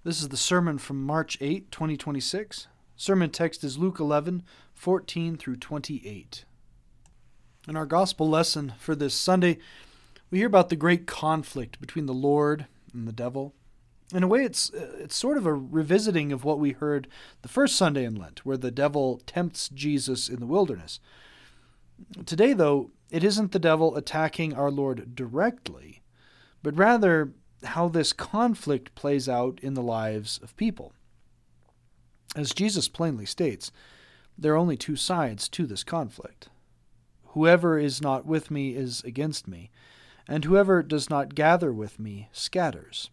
This is the sermon from March 8, 2026. Sermon text is Luke 11, 14 through 28. In our gospel lesson for this Sunday, we hear about the great conflict between the Lord and the devil. In a way, it's sort of a revisiting of what we heard the first Sunday in Lent, where the devil tempts Jesus in the wilderness. Today, though, it isn't the devil attacking our Lord directly, but rather how this conflict plays out in the lives of people. As Jesus plainly states, there are only two sides to this conflict. Whoever is not with me is against me, and whoever does not gather with me scatters.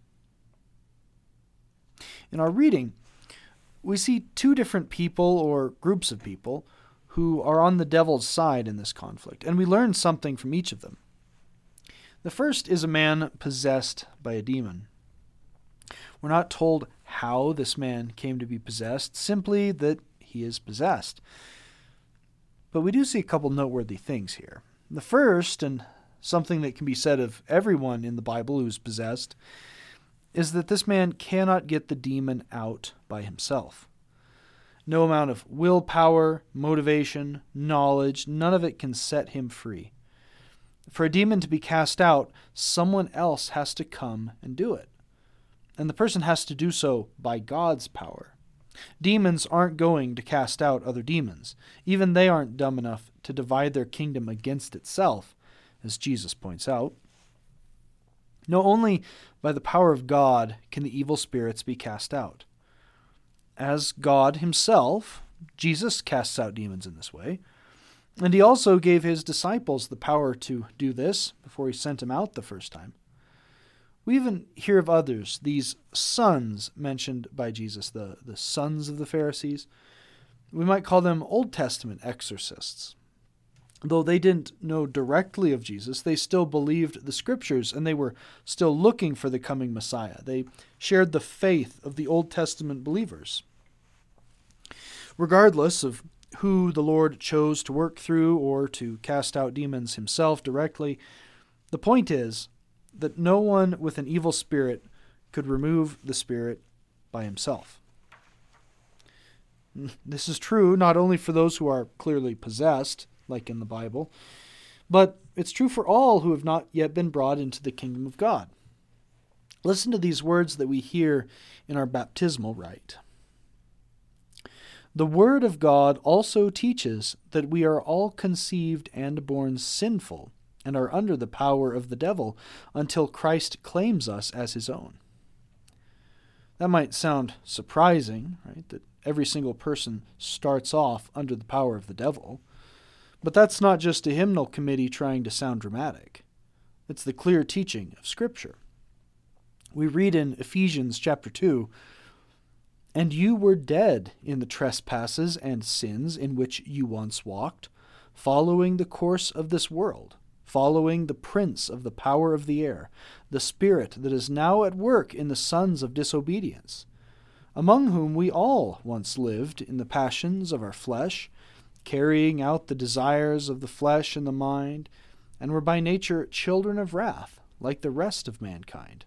In our reading, we see two different people or groups of people who are on the devil's side in this conflict, and we learn something from each of them. The first is a man possessed by a demon. We're not told how this man came to be possessed, simply that he is possessed. But we do see a couple noteworthy things here. The first, and something that can be said of everyone in the Bible who's possessed, is that this man cannot get the demon out by himself. No amount of willpower, motivation, knowledge, none of it can set him free. For a demon to be cast out, someone else has to come and do it. And the person has to do so by God's power. Demons aren't going to cast out other demons. Even they aren't dumb enough to divide their kingdom against itself, as Jesus points out. No, only by the power of God can the evil spirits be cast out. As God himself, Jesus casts out demons in this way. And he also gave his disciples the power to do this before he sent them out the first time. We even hear of others, these sons mentioned by Jesus, the sons of the Pharisees. We might call them Old Testament exorcists. Though they didn't know directly of Jesus, they still believed the Scriptures, and they were still looking for the coming Messiah. They shared the faith of the Old Testament believers. Regardless of who the Lord chose to work through or to cast out demons himself directly, the point is that no one with an evil spirit could remove the spirit by himself. This is true not only for those who are clearly possessed, like in the Bible, but it's true for all who have not yet been brought into the kingdom of God. Listen to these words that we hear in our baptismal rite. The Word of God also teaches that we are all conceived and born sinful and are under the power of the devil until Christ claims us as his own. That might sound surprising, right? That every single person starts off under the power of the devil. But that's not just a hymnal committee trying to sound dramatic. It's the clear teaching of Scripture. We read in Ephesians chapter 2, "And you were dead in the trespasses and sins in which you once walked, following the course of this world, following the prince of the power of the air, the spirit that is now at work in the sons of disobedience, among whom we all once lived in the passions of our flesh, carrying out the desires of the flesh and the mind, and were by nature children of wrath, like the rest of mankind."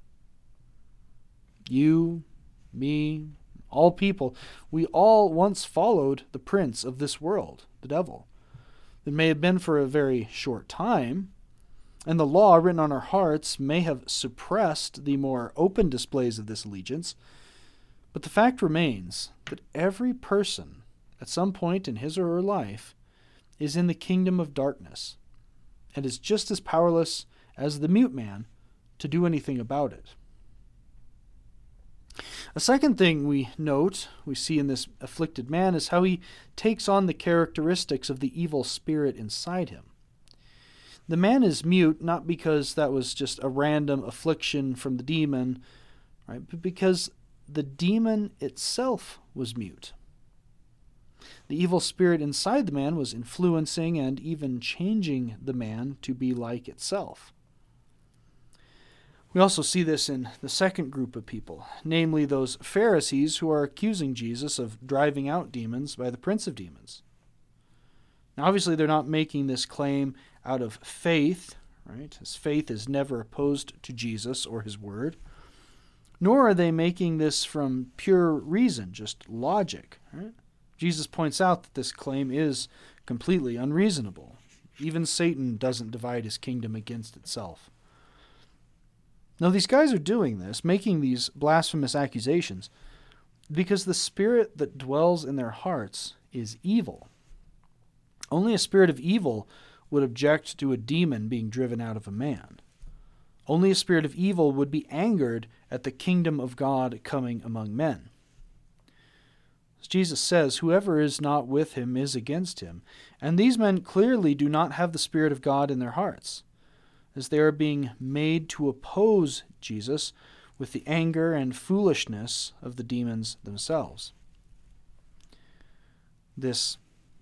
You, me, all people, we all once followed the prince of this world, the devil. It may have been for a very short time, and the law written on our hearts may have suppressed the more open displays of this allegiance, but the fact remains that every person, at some point in his or her life, is in the kingdom of darkness, and is just as powerless as the mute man to do anything about it. A second thing we see in this afflicted man, is how he takes on the characteristics of the evil spirit inside him. The man is mute not because that was just a random affliction from the demon, right? But because the demon itself was mute. The evil spirit inside the man was influencing and even changing the man to be like itself. We also see this in the second group of people, namely those Pharisees who are accusing Jesus of driving out demons by the prince of demons. Now, obviously, they're not making this claim out of faith, right? As faith is never opposed to Jesus or his word. Nor are they making this from pure reason, just logic. Right? Jesus points out that this claim is completely unreasonable. Even Satan doesn't divide his kingdom against itself. Now, these guys are doing this, making these blasphemous accusations, because the spirit that dwells in their hearts is evil. Only a spirit of evil would object to a demon being driven out of a man. Only a spirit of evil would be angered at the kingdom of God coming among men. As Jesus says, whoever is not with him is against him. And these men clearly do not have the Spirit of God in their hearts, as they are being made to oppose Jesus with the anger and foolishness of the demons themselves. This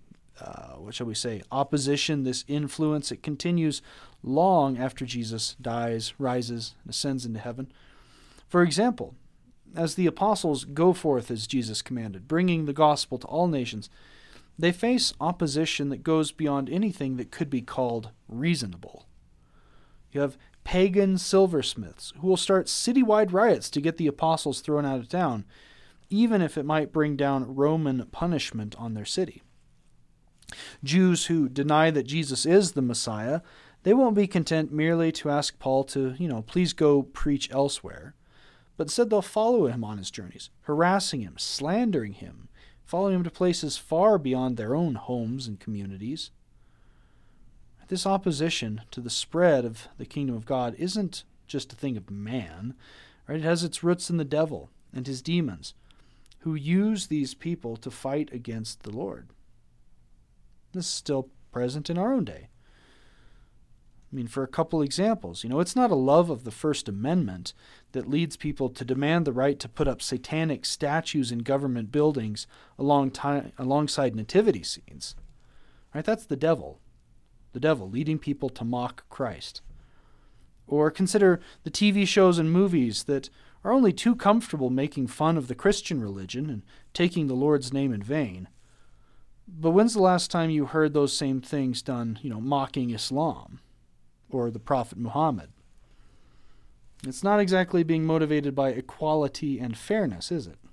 opposition, this influence, it continues long after Jesus dies, rises, and ascends into heaven. For example, as the apostles go forth as Jesus commanded, bringing the gospel to all nations, they face opposition that goes beyond anything that could be called reasonable. You have pagan silversmiths who will start citywide riots to get the apostles thrown out of town, even if it might bring down Roman punishment on their city. Jews who deny that Jesus is the Messiah, they won't be content merely to ask Paul to, please go preach elsewhere. But instead they'll follow him on his journeys, harassing him, slandering him, following him to places far beyond their own homes and communities. This opposition to the spread of the kingdom of God isn't just a thing of man, right? It has its roots in the devil and his demons, who use these people to fight against the Lord. This is still present in our own day. For a couple examples, it's not a love of the First Amendment that leads people to demand the right to put up satanic statues in government buildings alongside nativity scenes. Right? That's the devil. The devil leading people to mock Christ. Or consider the TV shows and movies that are only too comfortable making fun of the Christian religion and taking the Lord's name in vain. But when's the last time you heard those same things done, mocking Islam or the Prophet Muhammad? It's not exactly being motivated by equality and fairness, is it?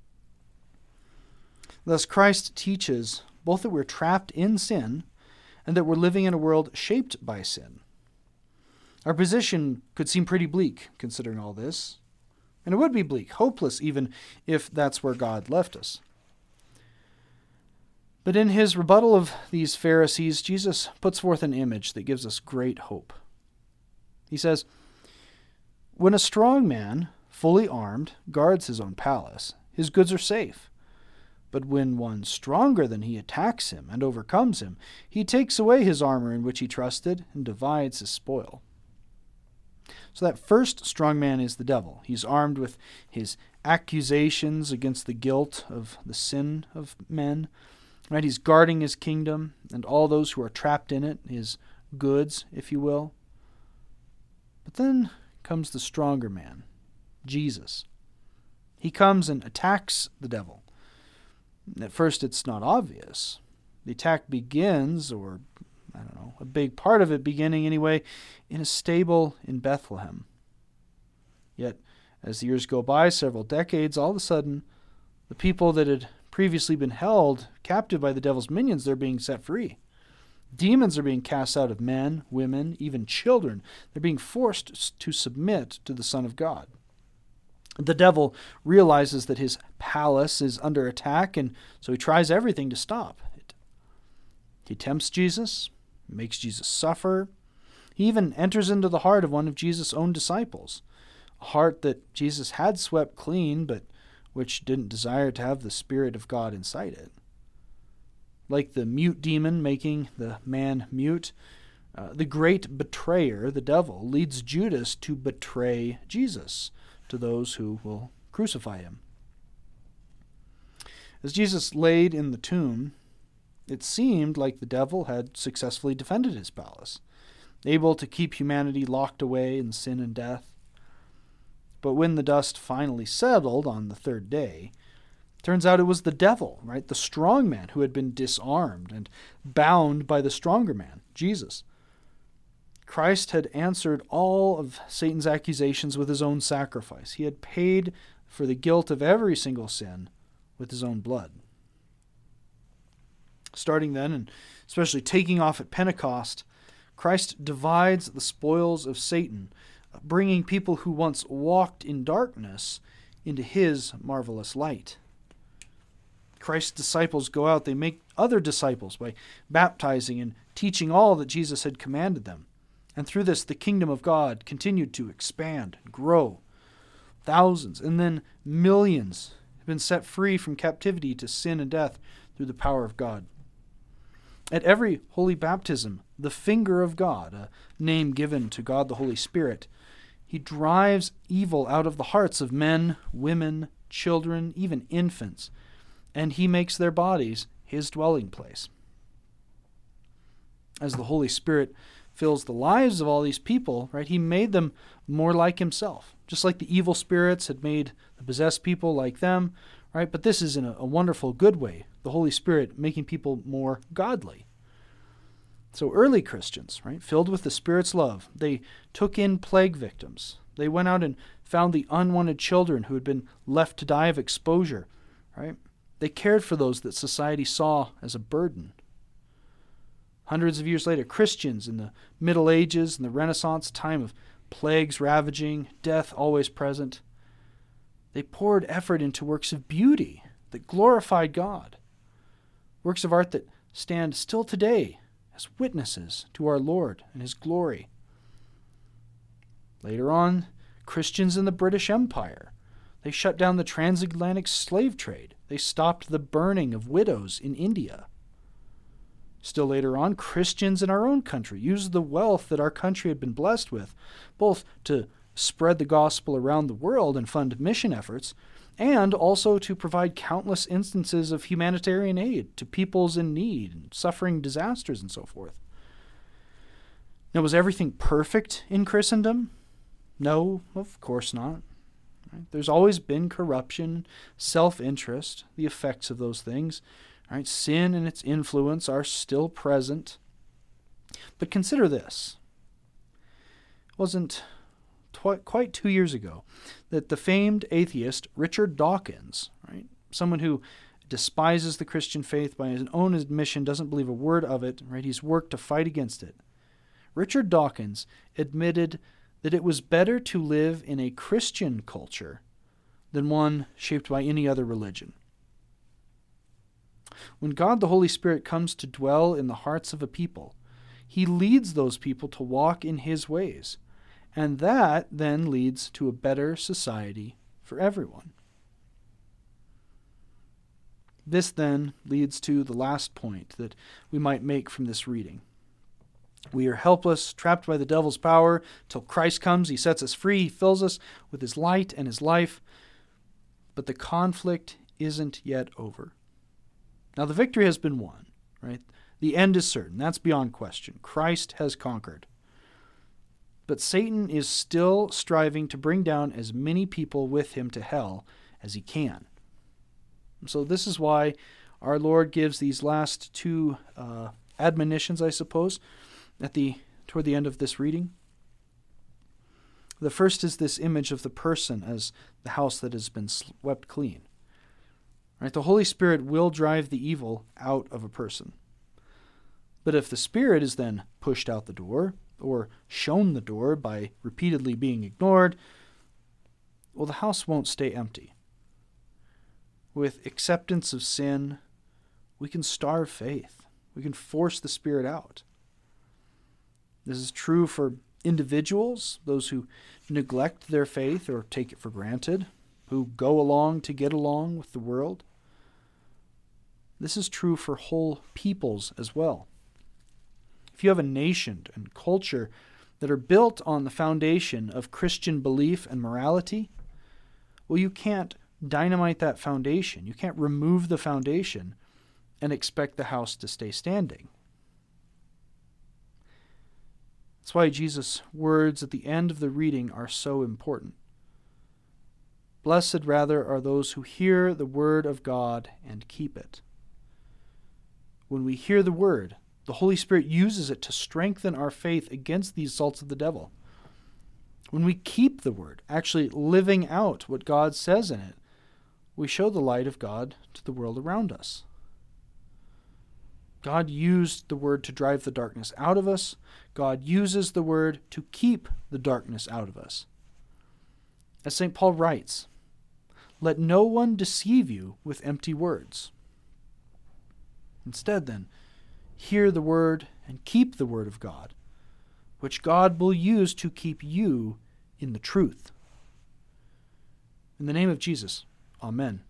Thus, Christ teaches both that we're trapped in sin and that we're living in a world shaped by sin. Our position could seem pretty bleak, considering all this. And it would be bleak, hopeless even, if that's where God left us. But in his rebuttal of these Pharisees, Jesus puts forth an image that gives us great hope. He says, "When a strong man, fully armed, guards his own palace, his goods are safe. But when one stronger than he attacks him and overcomes him, he takes away his armor in which he trusted and divides his spoil." So that first strong man is the devil. He's armed with his accusations against the guilt of the sin of men. Right? He's guarding his kingdom and all those who are trapped in it, his goods, if you will. But then comes the stronger man, Jesus. He comes and attacks the devil. At first, it's not obvious. The attack begins, or a big part of it beginning anyway, in a stable in Bethlehem. Yet, as the years go by, several decades, all of a sudden, the people that had previously been held captive by the devil's minions, they're being set free. Demons are being cast out of men, women, even children. They're being forced to submit to the Son of God. The devil realizes that his palace is under attack, and so he tries everything to stop it. He tempts Jesus, makes Jesus suffer. He even enters into the heart of one of Jesus' own disciples, a heart that Jesus had swept clean, but which didn't desire to have the Spirit of God inside it. Like the mute demon making the man mute, the great betrayer, the devil, leads Judas to betray Jesus to those who will crucify him. As Jesus laid in the tomb, it seemed like the devil had successfully defended his palace, able to keep humanity locked away in sin and death. But when the dust finally settled on the third day, turns out it was the devil, right? The strong man who had been disarmed and bound by the stronger man, Jesus. Christ had answered all of Satan's accusations with his own sacrifice. He had paid for the guilt of every single sin with his own blood. Starting then, and especially taking off at Pentecost, Christ divides the spoils of Satan, bringing people who once walked in darkness into his marvelous light. Christ's disciples go out, they make other disciples by baptizing and teaching all that Jesus had commanded them. And through this, the kingdom of God continued to expand and grow. Thousands and then millions have been set free from captivity to sin and death through the power of God. At every holy baptism, the finger of God, a name given to God the Holy Spirit, he drives evil out of the hearts of men, women, children, even infants, and he makes their bodies his dwelling place. As the Holy Spirit fills the lives of all these people, right, he made them more like himself, just like the evil spirits had made the possessed people like them, right? But this is in a wonderful, good way, the Holy Spirit making people more godly. So early Christians, right, filled with the Spirit's love, they took in plague victims. They went out and found the unwanted children who had been left to die of exposure, right? They cared for those that society saw as a burden. Hundreds of years later, Christians in the Middle Ages and the Renaissance, time of plagues ravaging, death always present, they poured effort into works of beauty that glorified God, works of art that stand still today as witnesses to our Lord and his glory. Later on, Christians in the British Empire, they shut down the transatlantic slave trade. They stopped the burning of widows in India. Still later on, Christians in our own country used the wealth that our country had been blessed with, both to spread the gospel around the world and fund mission efforts, and also to provide countless instances of humanitarian aid to peoples in need and suffering disasters and so forth. Now, was everything perfect in Christendom? No, of course not. Right? There's always been corruption, self-interest, the effects of those things. Right? Sin and its influence are still present. But consider this. It wasn't quite 2 years ago that the famed atheist Richard Dawkins, right, someone who despises the Christian faith by his own admission, doesn't believe a word of it, right, he's worked to fight against it. Richard Dawkins admitted that it was better to live in a Christian culture than one shaped by any other religion. When God the Holy Spirit comes to dwell in the hearts of a people, he leads those people to walk in his ways, and that then leads to a better society for everyone. This then leads to the last point that we might make from this reading. We are helpless, trapped by the devil's power, till Christ comes. He sets us free. He fills us with his light and his life. But the conflict isn't yet over. Now, the victory has been won, right? The end is certain. That's beyond question. Christ has conquered. But Satan is still striving to bring down as many people with him to hell as he can. So this is why our Lord gives these last two admonitions, I suppose, toward the end of this reading. The first is this image of the person as the house that has been swept clean. Right? The Holy Spirit will drive the evil out of a person. But if the Spirit is then pushed out the door, or shown the door by repeatedly being ignored, well, the house won't stay empty. With acceptance of sin, we can starve faith. We can force the Spirit out. This is true for individuals, those who neglect their faith or take it for granted, who go along to get along with the world. This is true for whole peoples as well. If you have a nation and culture that are built on the foundation of Christian belief and morality, well, you can't dynamite that foundation. You can't remove the foundation and expect the house to stay standing. That's why Jesus' words at the end of the reading are so important. Blessed, rather, are those who hear the word of God and keep it. When we hear the word, The Holy Spirit uses it to strengthen our faith against the assaults of the devil. When we keep the Word, actually living out what God says in it, we show the light of God to the world around us. God used the Word to drive the darkness out of us. God uses the Word to keep the darkness out of us. As St. Paul writes, "Let no one deceive you with empty words." Instead, then, hear the Word and keep the Word of God, which God will use to keep you in the truth. In the name of Jesus, Amen.